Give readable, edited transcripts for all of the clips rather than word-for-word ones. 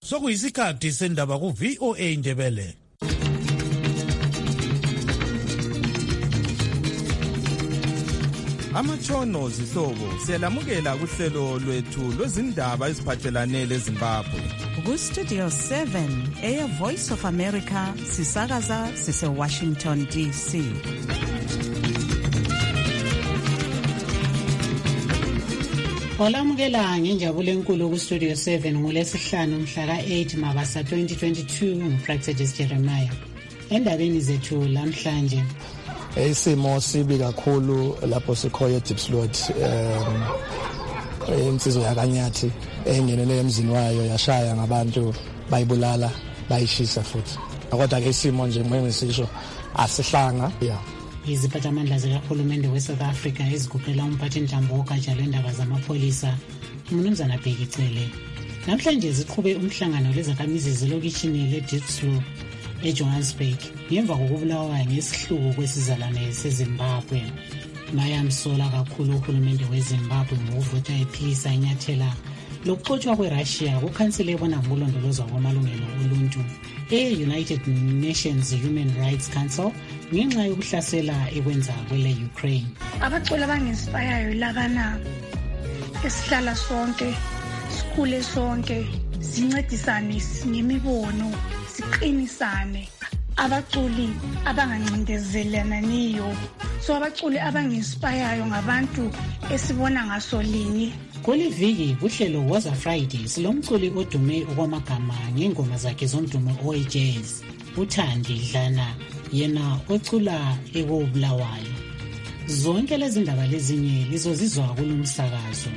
Sokuyisikhathi sendaba ku VOA Indebele. Amatshono zihlobo siyalamukela kuhlelo lwethu lwezindaba eziphathelane leZimbabwe. Ku Studio 7 Air Voice of America sisakaza sise Washington DC. Olamukela ngenjabulo enkulu ku Studio 7 ngolesihlanu mhla ka-8 Mabasa 2022 nguPractice Jeremiah. Endabeni zethu lamhlanje isimo sibi kakhulu lapho sikhoye Diepsloot insizwa yakanyathi engenele emzini wayo yashaya ngabantu bayibulala bayishisa futhi kodwa ke isimo nje ngisisho asihlanga iziphathamandla zikahulumende we-South Africa eziguqela umphathintambo wogatsha lwendaba zamapholisa uMnumzana Bhekicele namhlanje ziqhube umhlangano lezakhamizi zelokishini le-Diepsloot eJohannesburg ngemva kokubulawa ngesihluku kwesizalwane seZimbabwe. Mayamsola kakhulu uhulumende weZimbabwe ngokuvota ephikisa inyathela lokuxotshwa kweRussia kukhansile ebona ngokulondolozwa kwamalungelo oluntu e-United Nations Human Rights Council ngenxa yokuhlasela ekwenza kwele Ukraine. Abaculi abanginspirayo labana esihlala sonke sikhule sonke sincedisane ngemibono siqinisane abaculi abangancindezelaniyo so abaculi abanginspirayo ngabantu esibona ngaso linye. Kuliviki kuhlelo Woza Friday silomculi odume okwamagama ngengoma zakhe zomdumo ojazz uThandi Dlana yena ocula ekobulawayo. Zonke lezi ndaba lezinye lizozizwa kulomsakazo.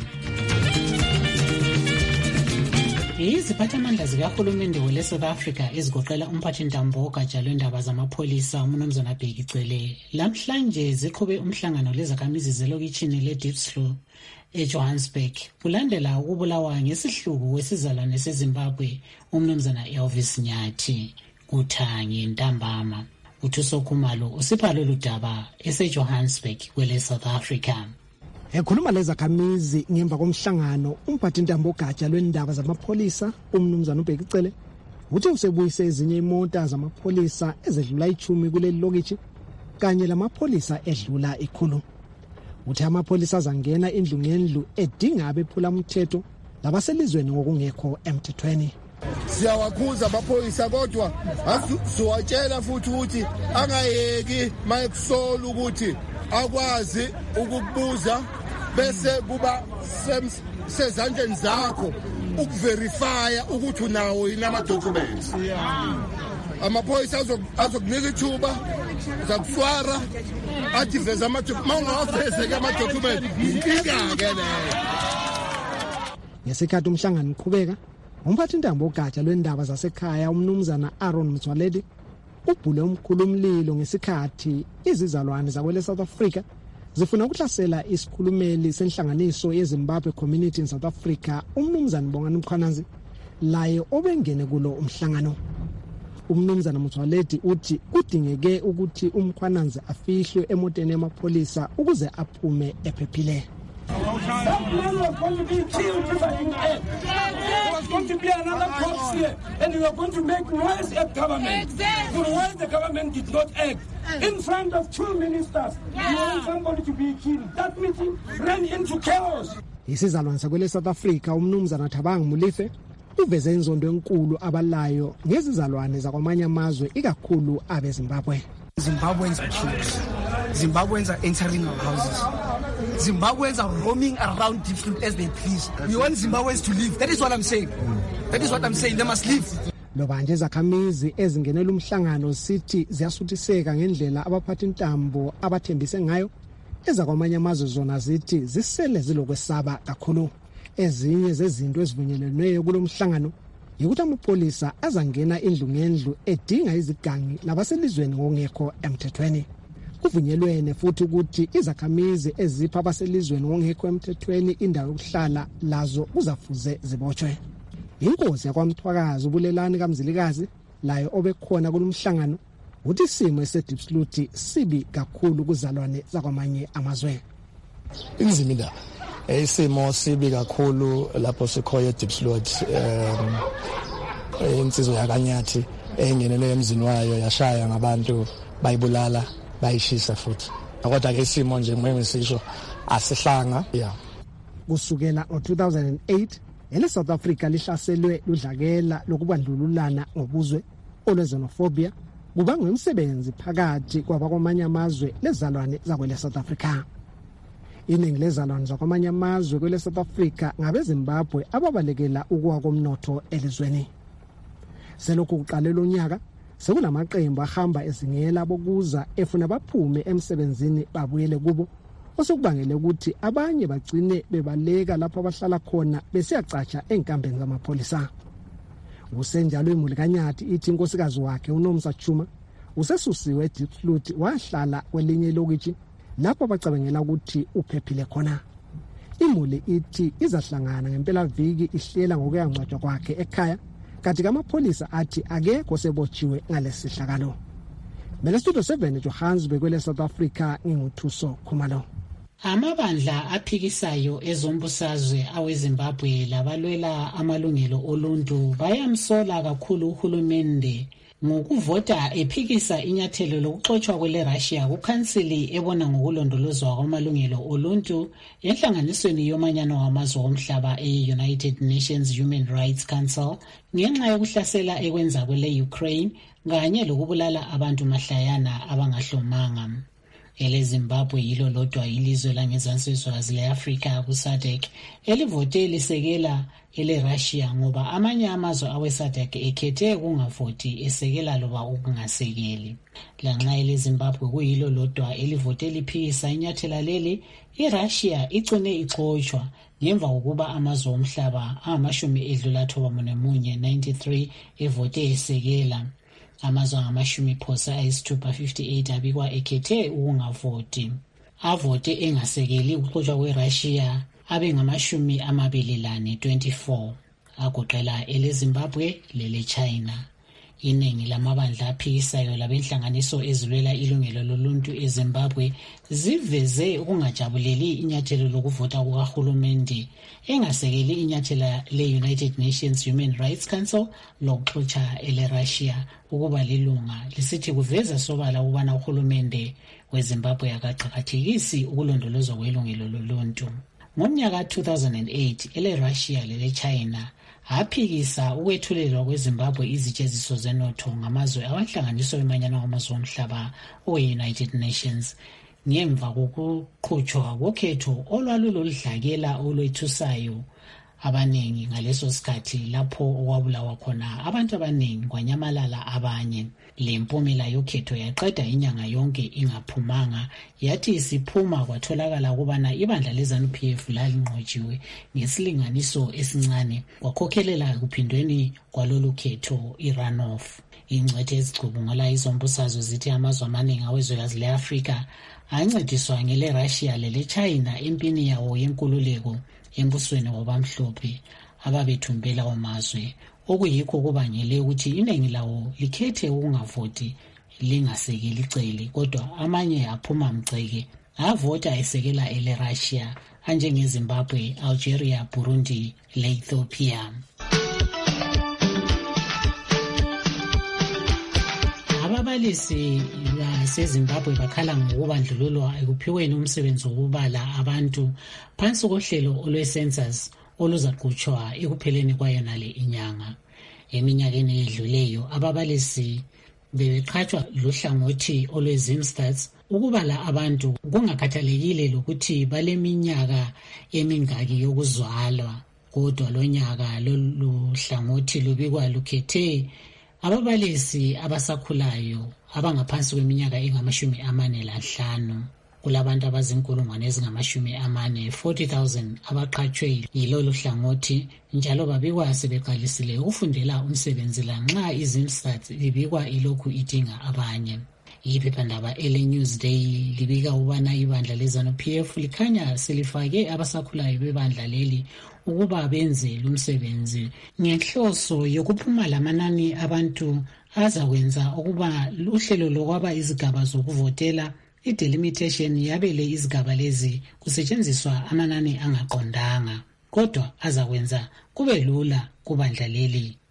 Iziphathamandla zikahulumende we-South Africa ezigoqela umphathintambo wogatsha lwendaba zamapholisa uMnumzana Bhekicele lamhlanje ziqhube umhlangano lezakhamizi zelokishini le-Diepsloot eJohannesburg kulandela ukubulawa ngesihluku kwesizalwane seZimbabwe uMnumzana Elvis Nyathi kuthangi ntambama. Uthuso Khumalo usipha lolu daba eseJohannesburg kwele-South Africa. Ekhuluma lezakhamizi ngemva komhlangano umphathintambo wogatsha lwendaba zamapholisa uMnumzana Bhekicele uthi usebuyise ezinye imota zamapholisa ezedlula 10 kuleli lokishi kanye lamapholisa edlula 100. Uthi amapholisa azangena indlu ngendlu edinga abephula umthetho labaselizweni ngokungekho emthethweni. Siyawakhuza amapholisa kodwa asiwatshela futhi ukuthi angayeki mayekusola ukuthi akwazi ukukubuza bese kuba sezandleni zakho ukuverifya ukuthi unawo yini ama-documents. Amaphoyisa azokunika ithuba zakuswara athi veza ama-documents mawungawaveze-ke ama-documents inkinga-ke leyo. Ngesikhathi umhlangano uqhubeka umphathintambo wogatsha lwendaba zasekhaya uMnumzana Aaron Mtswaledi ubhule umkhulu umlilo ngesikhathi izizalwane zakwele South Africa zifuna ukuhlasela isikhulumeli senhlanganiso yeZimbabwe Community in South Africa uMnumzana Bongani Mkhwanazi laye obengene kulo umhlangano. uMnumzana Mtswaledi uthi kudingeke ukuthi uMkhwanazi afihlwe emoteni yamapholisa ukuze aphume ephephile. That man was going to be killed if I didn't act. There was going to be another corpse here, and we were going to make noise at government. For why the government did not act. In front of 2 ministers, you want somebody to be killed. That meeting ran into chaos. Isizalwane sakwele South Africa uMnumzana Thabang Molefe uveze inzondo enkulu abalayo ngezizalwane zakwamanye amazwe ikakhulu abeZimbabwe. Zimbabweans are killed. Zimbabweans are entering our houses. Zimbabweans are roaming around different as they please. We want Zimbabweans to leave. That is what I'm saying. That is what I'm saying. They must leave. Lobanje zakhamizi ezingenela umhlangano sithi ziyasuthiseka ngendlela abaphathintambo abathembise ngayo ezakwamanye amazwe zona zithi zisele zilokwesaba kakhulu. Ezinye zezinto ezivunyelweneyo kulomhlangano yikuthi amapholisa azangena indlu ngendlu edinga izigangi labaselizweni ngokungekho emthethweni. Kuvunyelwene futhi ukuthi izakhamizi ezipha abaselizweni ngokungekho emthethweni indawo yokuhlala lazo kuzafuze zibotshwe. Inkosi yakwaMthwakazi ubulelani kaMzilikazi layo obekhona kulomhlangano uthi isimo eseDiepsloot sibi kakhulu kuzalwane zakwamanye amazwe. Inzima indaba isimo sibi kakhulu lapho sikhoye Diepsloot insizwa yakanyathi engenele emzini wayo yashaya ngabantu bayibulala bayishisa futhi. Kodwa ke isimo nje ngisisho asihlanga kusukela ngo-2008 South Africa lihlaselwe ludlakela lokubandlululana ngobuzwe olwezenophobia kubanga umsebenzi phakathi kwabakwamanye amazwe lezalwane zakwele South Africa. Iningi lezalwane zakwamanye amazwe kwele South Africa ngabeZimbabwe ababalekela ukuwa komnotho elizweni. Selokhu kuqalela unyaka sekunamaqembu ahamba ezingela bokuza efuna baphume emsebenzini babuyele kubo osukubangela ukuthi abanye bagcine bebaleka lapho abahlala khona besiyacatsha enkambeni zamapholisa. Usenjalo imuli kaNyathi ithi inkosikazi wakhe uNomsa Chuma usesusiwe eDiepsloot wahlala kwelinye lokitshi lapho bacabangela ukuthi uphephile khona. Imuli ithi izahlangana ngempela viki ihlela ngokuyangcwatshwa kwakhe ekhaya kanti amapholisa athi akekho sebotshiwe ngalesihlakalo. Mele Studio 7 Johannesburg kwele South Africa nginguthuso Khumalo. Amabandla aphikisayo ezombusazwe aweZimbabwe labalwela amalungelo oluntu bayamsola kakhulu uhulumende ngokuvota ephikisa inyathelo lokuxotshwa kwele Russia kukhansili ebona ngokulondolozwa kwamalungelo oluntu enhlanganisweni yomanyano wamazwe omhlaba e-United Nations Human Rights Council ngenxa yokuhlasela ekwenza kwele Ukraine kanye lokubulala abantu mahlayana abangahlomanga. EleZimbabwe yilo lodwa ilizwe langezansi le-Afrika ku-SADC elivote lisekela ele-Russia ngoba amanye amazwe awe-SADC ekhethe ukungavoti esekela loba ukungasekeli. Lanxa eleZimbabwe kuyilo lodwa elivote liphikisa inyathela leli, iRussia igcine ixotshwa ngemva kokuba amazwe omhlaba angama-93 evote esekela. Amazwe angama-58 abikwa ekhethe ukungavoti. Avote engasekeli ukuxotshwa kweRussia abe ngama-24 agoqela eleZimbabwe leleChina. Iningi lamabandla aphikisayo labenhlanganiso ezilwela ilungelo loluntu eZimbabwe ziveze ukungajabuleli inyathelo lokuvota kukahulumende engasekeli inyathela le-United Nations Human Rights Council lokuxotsha ele-Russia ukuba lilunga lisithi kuveza sobala ukubana uhulumende weZimbabwe akaqakathekisi ukulondolozwa kwelungelo loluntu. Ngomnyaka 2008 ele-Russia leleChina aphikisa ukwethulelwa kweZimbabwe izitsheziso zenotho ngamazwe awahlanganiswa emanyano wamazwe omhlaba owe-United Nations ngemva kokuqhutshwa kokhetho olwalulodlakela olwethusayo abaningi ngaleso sikhathi lapho okwabulawa khona abantu abaningi kwanyamalala abanye. Le mpumela yokhetho yaqeda inyanga yonke ingaphumanga, yathi isiphuma kwatholakala ukubana ibandla leZANU-PF lalinqotshiwe ngesilinganiso esincane kwakhokhelela kuphindweni kwalolu khetho i-runoff. Ingcwethe ezicubungula izombusazwe zithi amazwe amaningi awezwekazi le-Afrika ancediswa ngele-Russia lele-China empini yawo yenkululeko embusweni wabamhlophe ababethumbela amazwe, okuyikho kubangele ukuthi iningi lawo likhethe ukungavoti lingasekeli icele, kodwa amanye aphuma mgceke avota esekela ele-Russia anjengeZimbabwe, Algeria, Burundi le-Ethiopia. Ababalisi baseZimbabwe bakhala ngokubandlululwa ekuphiweni umsebenzi wokubala abantu phansi kohlelo olwe-census oluzaqhutshwa ekupheleni kwayona le inyanga. Eminyakeni edluleyo ababalisi bebeqhatshwa luhlangothi olwe-Zimstats ukubala abantu kungakhathalekile lokuthi baleminyaka emingaki yokuzalwa, kodwa lonyaka lolu hlangothi lubikwa lukhethe ababalisi abasakhulayo abangaphansi kweminyaka engama-45. Kulabantu abazinkulungwane ezingama-40,000 40,000 abaqhatshwe yilolu hlangothi njalo babikwa sebeqalisile ukufundela umsebenzi lanxa iZimstats libikwa ilokhu idinga abanye. Iphephandaba ele-Newsday libika ukubana ibandla leZANU-PF likhanya selifake abasakhulayo bebandla leli ukuba benze lumsebenzi ngenhloso yokuphuma lamanani abantu azakwenza ukuba uhlelo lokwaba izigaba zokuvotela i-delimitation yabele izigaba lezi kusetshenziswa amanani angaqondanga, kodwa azakwenza kube lula kubandla leli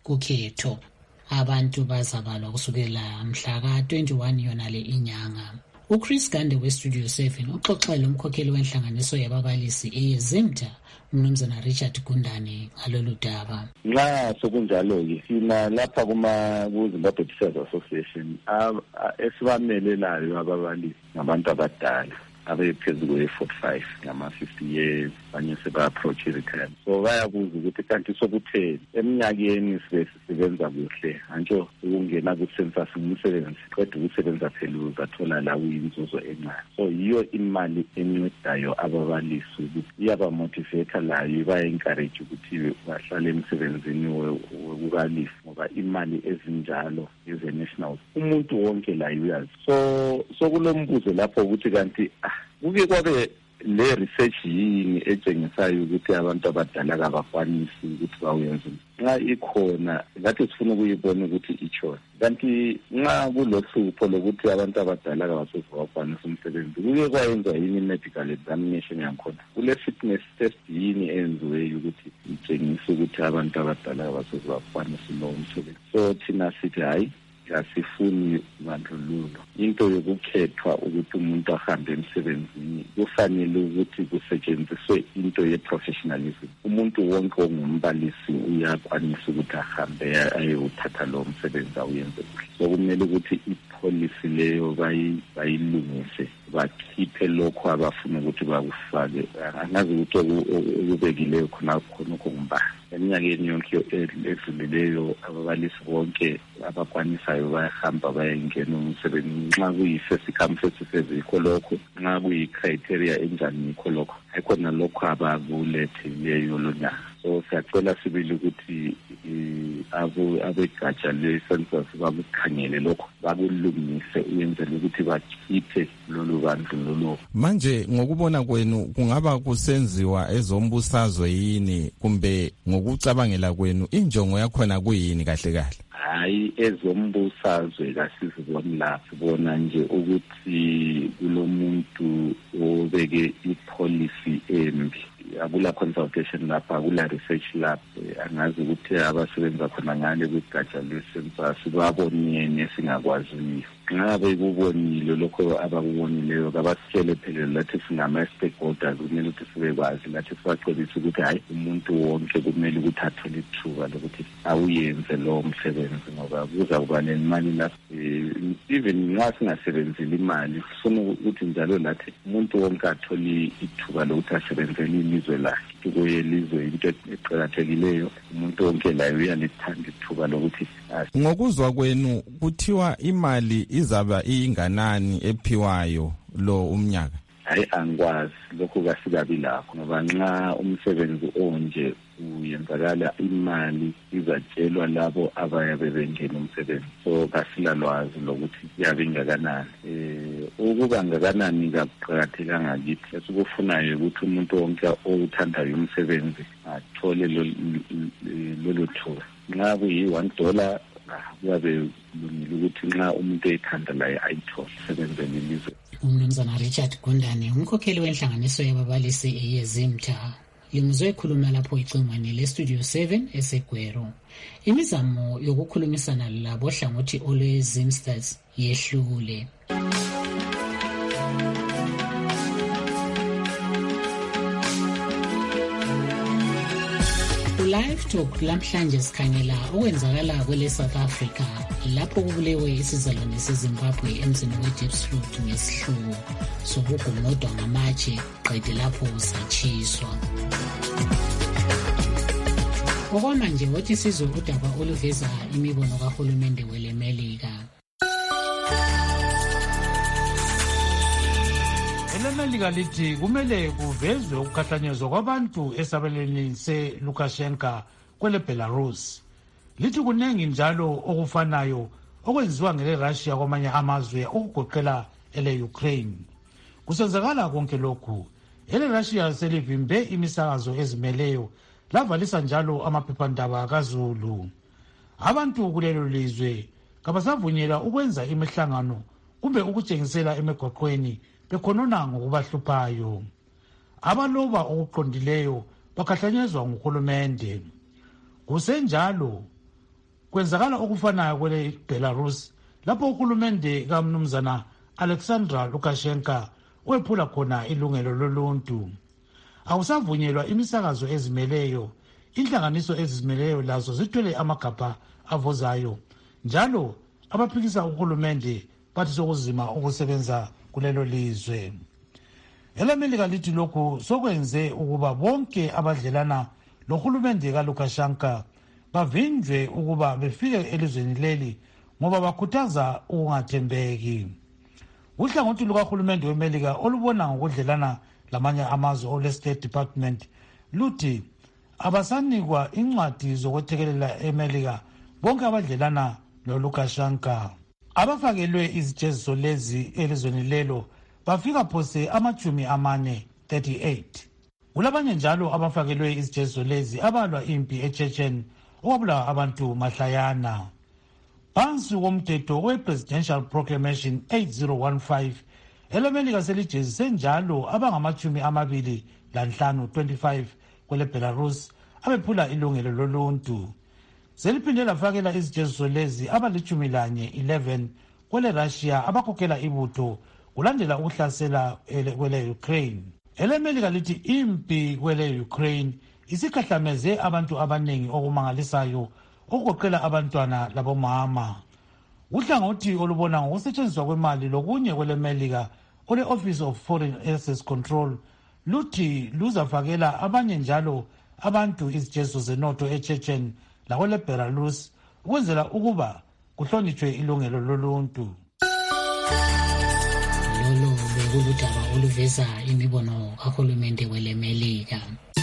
kukhetho. Abantu bazabalwa kusukela mhla ka-21 yonale inyanga. UChris Gande weStudio 7 uxoxele umkhokheli wenhlanganiso yababalisi eyeZimta uMnumzana Richard Gundane ngalolu daba. Nxa sokunjalo-ke sina lapha ku-Zimbabwe Teachers Association esibamelelayo ababalisi ngabantu abadala abephezulu kwe-45 ngama-50 years, abanye seba-approach i-retirement. So bayabuza ukuthi kanti sokutheni eminyakeni sisebenza kuhle, antsho ukungena ku-census ngumsebenzi, qeda ukusebenza phela uzathola la uyinzuzo encane. So yiyo imali encedayo ababalisi ukuthi iyabamotivate layo, iba-encourage ukuthi bahlale emsebenzini wokubalisi, ngoba imali ezinjalo eze-national umuntu wonke layo uyazi. So kulombuzo lapho ukuthi kanti kuke kwabe le research yini etshengisayo ukuthi abantu abadala kabakwanisi ukuthi bawenze. Nxa ikhona ngathi sifuna ukuyibona ukuthi ichona. Kanti nxa kulohlupho lokuthi abantu abadala kabakwanisi umsebenzi, kuke kwayenza yini medical examination yakhona? Kule fitness test yini enziweyo ukuthi itshengise ukuthi abantu abadala kabakwanisi lo umsebenzi? So thina sithi hayi, asifuni bandlululo. Into yokukhethwa ukuthi umuntu ahambe emsebenzini kufanele ukuthi kusetshenziswe into ye-professionalism. Umuntu wonke ongumbalisi uyakwanisa ukuthi ahambe ayewuthatha lo msebenzi awuyenze kuhle. So kumele ukuthi ipolicy leyo bayilungise, bakhiphe lokho abafuna ukuthi bakufake. Angazi ukuthi okubekileyo khona okumba. Eminyakeni yonke edlulileyo ababalisi bonke abakwanisayo bayahamba bayengena umsebenzi. Nxa kuyi-first come first serve yikho lokho, nxa kuyi-criteria enjani yikho lokho, ayikhona lokho abakulethileyo lonyaka. So siyacela sibili ukuthi abegatsha le-census bakukhangele lokho, bakulungise uyenzele ukuthi bakhiphe lolu bandlululo. Manje ngokubona kwenu kungaba kusenziwa ezombusazwe yini, kumbe ngokucabangela kwenu injongo yakhona kuyini kahle kahle? Hayi, ezombusazwe kasiziboni la, sibona nje ukuthi kulomuntu obeke ipolicy embi. Akula consultation lapha, akula research lab. Angazi ukuthi abasebenza khona ngale kwigatsha le-census babonene singakwaziyo. Nxa bekubonile lokho abakubonileyo kabasitshele phela lathi singama-stakeholders, kumele ukuthi sibekwazi lathi sibacebise ukuthi hayi, umuntu wonke kumele ukuthi athole ithuba lokuthi awuyenze lowo msebenzi, ngoba kuza kuba nemali lapho. Even nxa singasebenzeli imali, sifuna ukuthi njalo lathi umuntu wonke athole ithuba lokuthi asebenzele ilizwe lakhe. Kuye ilizwe into eqakathekileyo, umuntu wonke layo uyalithanda ithuba lokuthi. Ngokuzwa kwenu kuthiwa imali izaba inganani ephiwayo lo umnyaka? Hayi, angikwazi lokho, kasikabi lakho, ngoba nxa umsebenzi onje uyenzakala imali izatshelwa labo abayabe bengena umsebenzi. So kasilalwazi lokuthi iyabe ingakanani. Ukuba ngakanani kakuqakathekanga kithi. Esikufunayo ukuthi umuntu wonke owuthandayo umsebenzi athole lolu thuba. Nxa kuyi-$1 kuyabe kulungile ukuthi nxa umuntu eyithanda laye ayithole sebenzele ilizwe. UMnumzana Richard Gundane, umkhokheli wenhlanganiso yababalisi eyeZimta, limuzwe ekhuluma lapho icingweni leStudio 7 eseGwero. Imizamo yokukhulumisana labohlangothi olwe-Zimsters yehlule. Live Talk lamhlanje sikhangela okwenzakala kwele-South Africa lapho kubulewe isizalwane seZimbabwe emzini we-Diepsloot ngesihluku sokugumodwa ngamatshe qede lapho satshiswa. Okwamanje wothi sizwe udaba oluveza imibono kahulumende welemelika. Elemelika lithi kumele kuvezwe ukukhahlanyezwa kwabantu esabelweni se-Lukashenko kwele Belarus. Lithi kunengi njalo okufanayo okwenziwa ngele-Russia kwamanye amazwe okugoqela ele-Ukraine. Kusenzakala konke lokhu, ele-Russia selivimbe imisakazo ezimeleyo, lavalisa njalo amaphephandaba kaZulu. Abantu kulelo lizwe kabasavunyelwa ukwenza imihlangano kumbe ukutshengisela emigwaqweni bekhonona ngokubahluphayo. Abaloba okuqondileyo bakhahlanyezwa nguhulumende. Kusenjalo, kwenzakala okufanayo kwele Belarus lapho uhulumende kaMnumzana Alexander Lukashenko wephula khona ilungelo loluntu. Awusavunyelwa imisakazo ezimeleyo, inhlanganiso ezizimeleyo lazo zithwele amagabha avozayo, njalo abaphikisa uhulumende bathi sokuzima ukusebenza kulelo lizwe. EleMelika lithi lokhu sokwenze ukuba bonke abadlelana lohulumende kaLukashenko bavinjwe ukuba befike elizweni leli ngoba bakhuthaza ukungathembeki. Uhlangothi lukahulumende weMelika olubona ngokudlelana lamanye amazwe ole-State Department luthi abasanikwa incwadi zokwethekelela eMelika bonke abadlelana loLukashenko. Abafakelwe izijeziso lezi elizweni lelo bafika phose 38. Kulabanye njalo abafakelwe izijeziso lezi abalwa impi eChechen okwabulawa abantu mahlayana. Phansi komthetho we-Presidential Proclamation 8015 eleMelika selijezise njalo abangama-25 kwele Belarus abephula ilungelo loluntu. Seliphinde lafakela izijeziso lezi abali-11 kwele Russia abakhokhela ibutho kulandela ukuhlasela kwele Ukraine. EleMelika lithi impi kwele Ukraine isikhahlameze abantu abaningi okumangalisayo okugoqela abantwana labomama. Uhlangothi olubona ngokusetshenziswa kwemali lokunye kweleMelika ole-Office of Foreign Assets Control luthi luzafakela abanye njalo abantu izijeziso zenotho eChechen lakwele Belarus ukwenzela ukuba kuhlonitshwe ilungelo loluntu. Lolo bekuludaba oluveza imibono kahulumende weleMelika.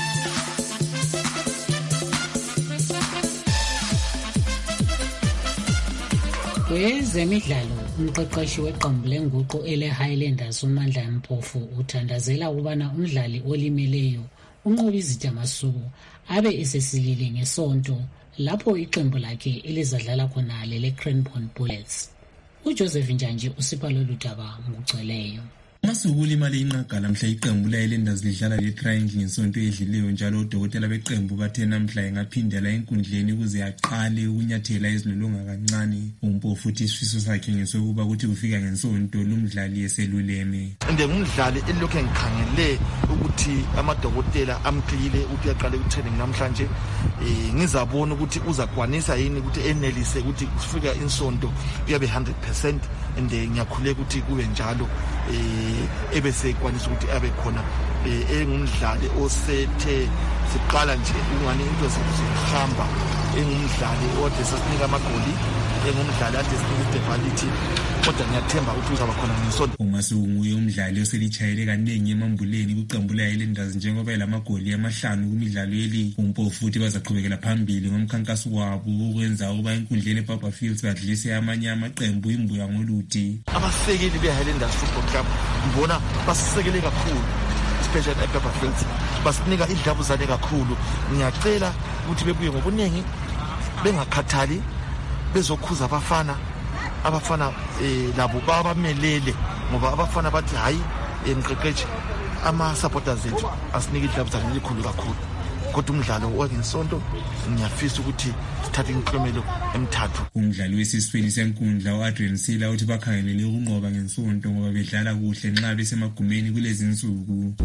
Kwezemidlalo, umqeqeshi weqembu lenguqu ele-Highlanders uMandla Mpofu uthandazela ukubana umdlali olimeleyo unqoba izithamasuku abe esesilile ngesonto lapho iqembu lakhe elizadlala khona lele-Cranbourne Bullets. uJoseph Njanji usipha lolu daba ngokugcweleyo. Masuku ulimale inqagala mhla iqembu le-Highlanders lidlala le-Triangle ngesonto edlileyo, njalo udokotela beqembu bathe namhla engaphindela enkundleni ukuze aqale ukunyathela izilolonga kancane. Umpofu futhi isifiso sakhe ngesokuba ukuthi kufika ngensonto lumdlali eseluleme. Ngumdlali elokhu ngikhangele ukuthi amadokotela amklile ukuthi aqale utraining namhlanje, ngizabona ukuthi uzakwanisa yini ukuthi enelise ukuthi kufika insonto uyabe 100%, and ngiyakhuleka ukuthi kube njalo ebese kwanisa ukuthi abe khona engumdlali osethe siqala nje ungani into zihamba, engumdlali ode sasinika amagoli, engumdlali ade sinika stability, kodwa ngiyathemba ukuthi uzaba khona ngesonto. uMasuku nguye umdlali oselichayele kaningi emambuleni kuqembu le-Highlanders njengoba elamagoli amahlanu kumidlalo yeli. Umpofu futhi bazaqhubekela phambili ngomkhankaso wabo ukwenza ukuba enkundleni eBarberfields badlise amanye amaqembu imbuya ngoluthi. Abasekeli be-Highlanders Football Club ngibona basisekele kakhulu, especially eBarberfields basinika idlabuzane kakhulu. Ngiyacela ukuthi bebuye ngobuningi bengakhathali bezokhuza abafana labo babamelele, ngoba abafana bathi hayi emqeqeshi ama-supporters ethu asinika idlabuzane elikhulu kakhulu. Kodwa umdlalo wangesonto ngiyafisa ukuthi sithathe inklomelo emithathu. Umdlali wesiswini senkundla u-Adrian Sila uthi bakhangelele ukunqoba ngensonto ngoba bedlala kuhle nxa besemagumeni kulezi nsuku.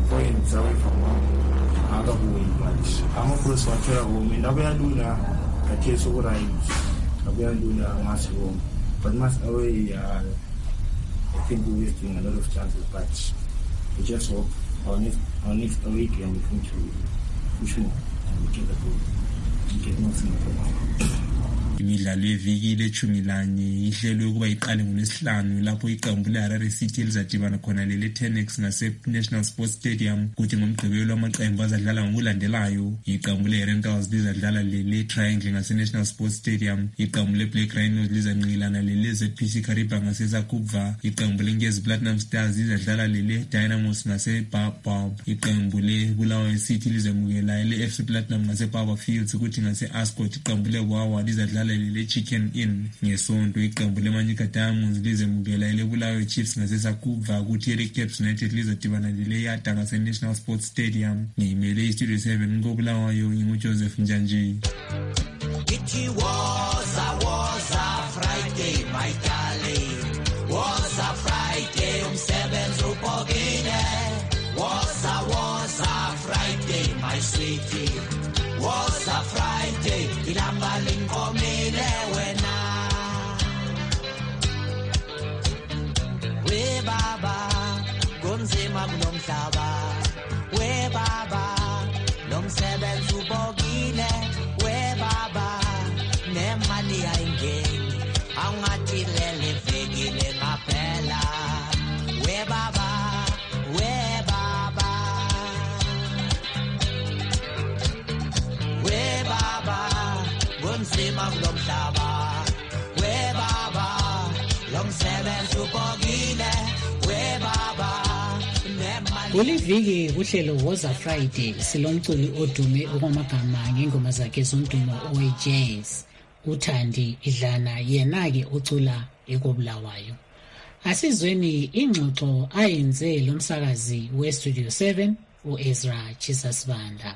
Amaphoyisa wathola home nabuyalula kathesi ukuright abuyalula ngasibo, but must away I think we're wasting a lot of chances, but we just hope our next weekend we come to push more and we get the goal, we get nothing from Imidlalo yeviki le-11 ihlelwe ukuba iqale ngoLwesihlanu lapho iqembu le-Harare City elizadibana khona lele-Tenex ngase-National Sports Stadium, kuthi ngomgqibelo amaqembu azadlala ngokulandelayo. Iqembu le-Rentals lizadlala lele-Triangle ngase-National Sports Stadium, iqembu le-Black Rhinos lizanqilana lele-ZPC Kariba ngase-Zakubva, iqembu le-Ngezi Platinum Stars lizadlala lele-Dynamos ngase-Baobab, iqembu le-Bulawayo City lizamukela le-FC Platinum ngase-Barberfields, kuthi ngase-Ascot iqembu le-Wawa lizadlala lele-Chicken Inn ngesonto, iqembu le-Manyika Diamonds lizemukela ele-Bulawayo Chiefs ngase-Zakubva, kuthi ele-Caps United lizadibana lele-Yata ngase-National Sports Stadium. Ngiyimele iStudio 7 koBulawayo, nginguJoseph Njanji. balinkomile wena we baba kunzima kulomhlaba we baba lomsebenzi ubokile we baba nemali ayingeni awungathi lele vekile ngaphela we baba we baba we baba kunzima kulomhlaba we baba lomsebenzi ubokile we baba kuliviki kuhlelo Woza Friday silomculi odume okwamagama ngengoma zakhe zomdumo owe-jazz uThandi Idlana yena-ke ucula ekobulawayo. Asizweni ingxoxo ayenze lo msakazi we-Studio 7 u-Ezra Chisasibanda.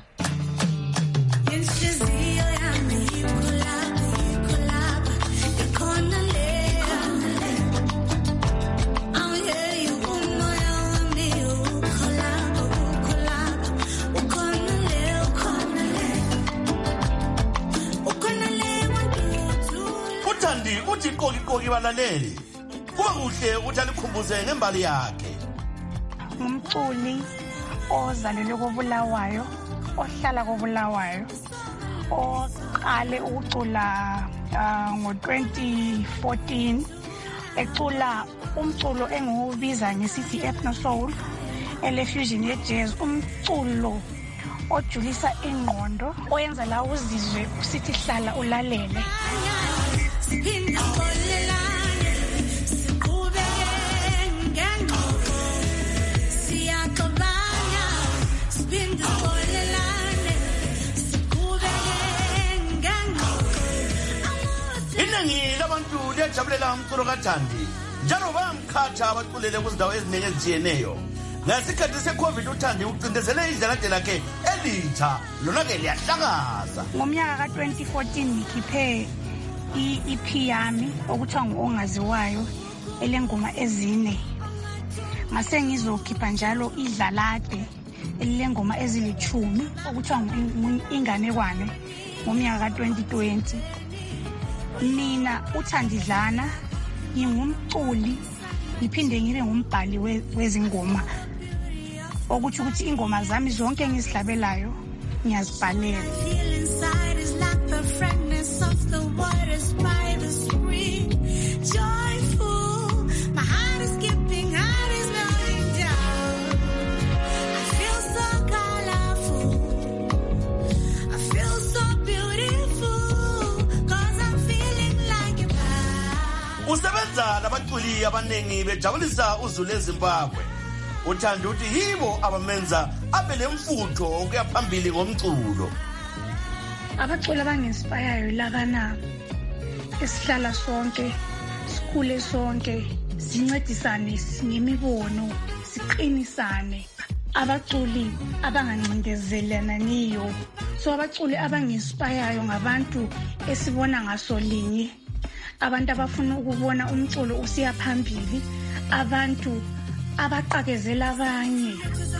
Uthi balaleli kuba kuhle ukuthi alikhumbuze ngembali yakhe. Ngumculi ozalelwe koBulawayo, ohlala koBulawayo, oqale ukucula ngo-2014 ecula umculo engiwubiza ngesithi ethno soul ele fusion ye jazz, umculo ojulisa ingqondo oyenza la uzizwe usithi hlala ulalele. Iningi labantu liyajabulela umculo kaThandi njalo bayamkhatha abaculele kuzindawo eziningi ezijiyeneyo. Ngesikhathi se-COVID uThandi ucindezele idlakade lakhe elitsha lona-ke liyahlakaza. Ngomnyaka ka-2014 ngikhiphe i-EP yami okuthiwa ngu-Ongaziwayo elengoma ezine. Ngase ngizokhipha njalo idlalade elengoma ezilithumi okuthiwa inganekwane ngomnyaka ka-2020. Mina uThandi Idlana ngingumculi ngiphinde ngibe ngumbhali wezingoma okuthi ukuthi ingoma zami zonke ngizidlabelayo ngiyazibhalela. Usebenza labaculi abanengi bejabulisa uzulu eZimbabwe. uThandi uthi yibo abamenza abele mfutho ukuya phambili ngomculo. Abaculi abanginspire labana esihlala sonke, sikhule sonke, sincedisane ngemibono, siqinisane. Abaculi abangancindezelana niyo. So abaculi abanginspire ngabantu esibona ngaso linye. Abantu abafuna ukubona umculo usiya phambili, abantu abaqakezela abanye.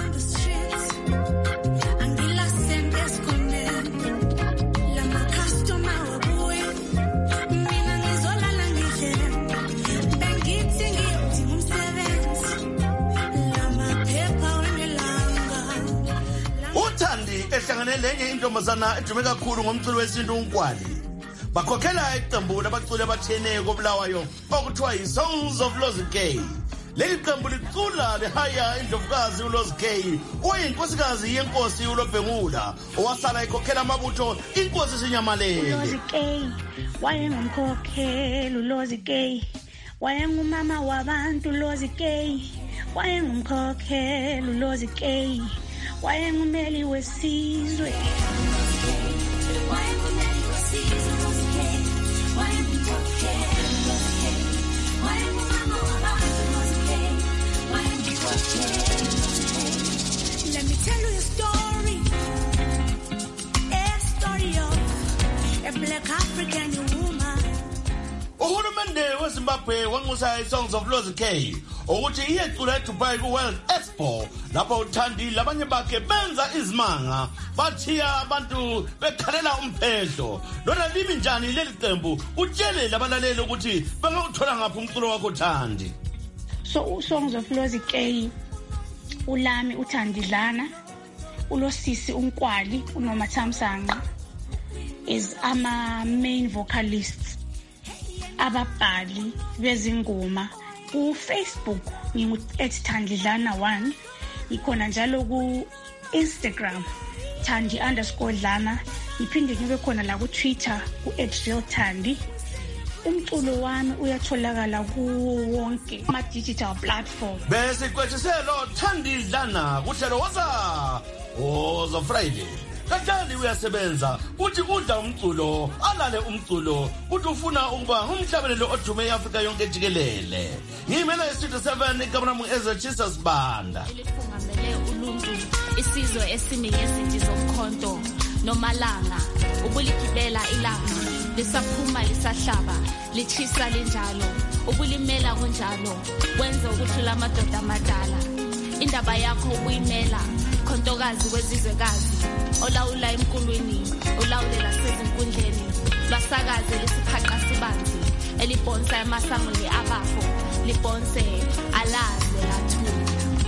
uThandi ehlangane lenye intombazana edume kakhulu ngomculo wesintu uNkwali. Bakhokhela iqembu labaculi abathene koBulawayo okuthiwa yi-Songs of Lozi K. Leli qembu licula lihaya indlovukazi uLozi K, oyinkosikazi yenkosi uLobhengula, owasala ekhokhela amabutho inkosi Sinyamalele. uLozi K wayengumkhokheli uLozi K, wayengumama wabantu uLozi K, wayengumkhokheli uLozi K, wayengumeli wesizwe. Let me tell you a story of a black African woman. Uhulumende weZimbabwe wanxusa i-Songs of Lozi K ukuthi iyecula eDubai ku-World Expo lapho uThandi labanye bakhe benza izimanga bathiya abantu bekhalela umphehlo. Lona limi njani leli qembu? Utshele labalaleli ukuthi bangawuthola ngaphi umculo wakho Thandi. So Songs of Lozi K, ulami uThandi Dlana, ulosisi uNkwali, uNomathamsanqa is ama main vocalists ababhali bezingoma. Ku Facebook ngingu @Thandi Dlana 1, ikhona njalo ku Instagram Thandi_Dlana, iphinde kube khona la ku Twitter ku @realthandi. Umculo wami uyatholakala kuwo wonke ama digital platform. Bese kwethiselo Thandi Dlana kuhlelo woza Friday. Kathandi uyasebenza uthi udla umculo alale umculo uthi ufuna ukuba umhlabelelo odume eAfrika yonke jikelele. Ngimela iStudio 7 ikameramu ezechisa sibanda. Elifungamele uluntu isizwe esiningi ezithi zomkhonto nomalanga ubulikibela ilanga lisaphuma lisahlaba lichisa linjalo ubulimela kunjalo wenza ukuthula amadoda amadala indaba yakho uyimela khontokazi wezizwekazi olawula emkulwini olawulela sezinkundleni basakaze lesiphaqa sibanzi elibonsa emasangweni abafo libonse alazwe lathu.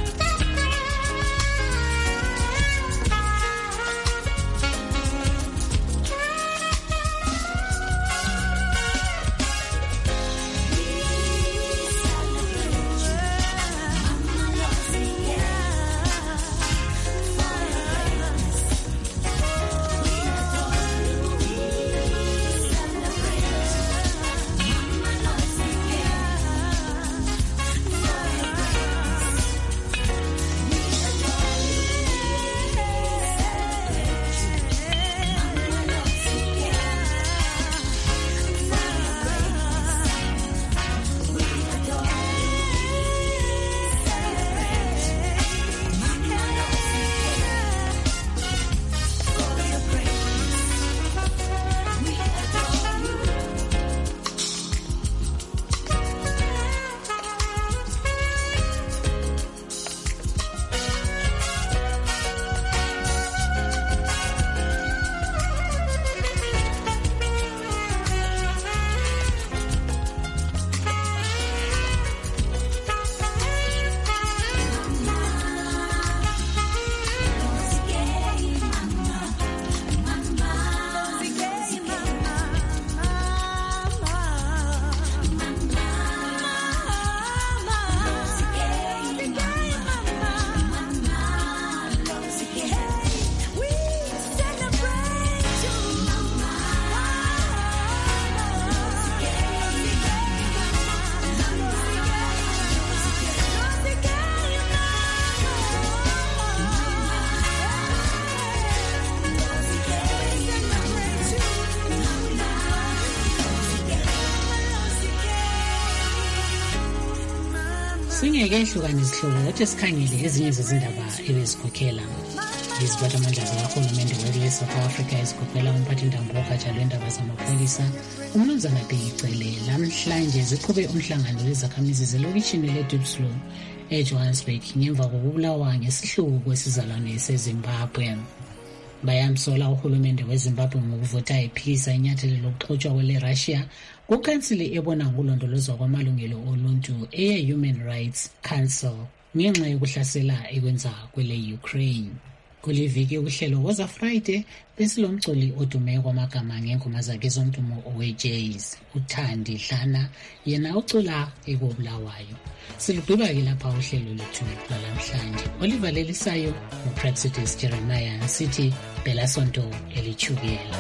Singeke ehlukane izihlobo kodwa sikhangele ezinye zezindaba ebezikhokhela iziphathamandla zikahulumende wele South Africa ezikhokhela umphathintambo wogatsha lwendaba zamapholisa uMnumzana Bhekicele namhlanje ziqhube umhlangano wezakhamizi zelokishini leDipslow eJohannesburg ngemva kokubulawa ngesihluku kwesizalwane seZimbabwe. Bayamsola uhulumende weZimbabwe ngokuvota ephikisa inyathelo lokuxotshwa kwele Russia kukansili ebona ngolondolozwa kwamalungelo oluntu eye-Human Rights Council ngenxa yokuhlasela ekwenza kwele Ukraine. Kuliviki uhlelo woza Friday besilomculi odume kwamagama ngengoma zakhe zomdumo owe-jazz uThandi Dlana yena ucula ekobulawayo. Silugqiba-ke lapha uhlelo lethu lwalamhlanje. Oliver Lelisayo noPraxidis Jeremiah sithi Bela Sonto elichukela.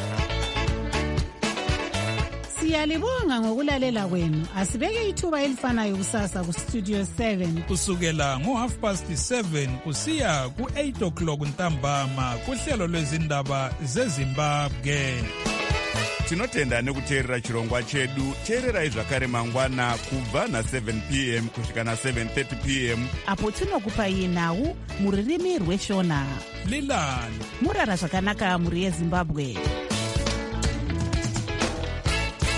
Siyalibonga ngokulalela kwenu. Asibeke ithuba elifanayo kusasa ku Studio 7 kusukela ngo7:30 kusiya ku8:00 ntambama kuhlelo lwezindaba zeZimbabwe. Tinotenda nekuteerera chirongwa chedu. Teererai zvakare mangwana kubva na7 p.m. kusvika na7:30 p.m. apo tinokupai nhau muririmi rweshona. Lilani Murara zvakanaka muri yeZimbabwe.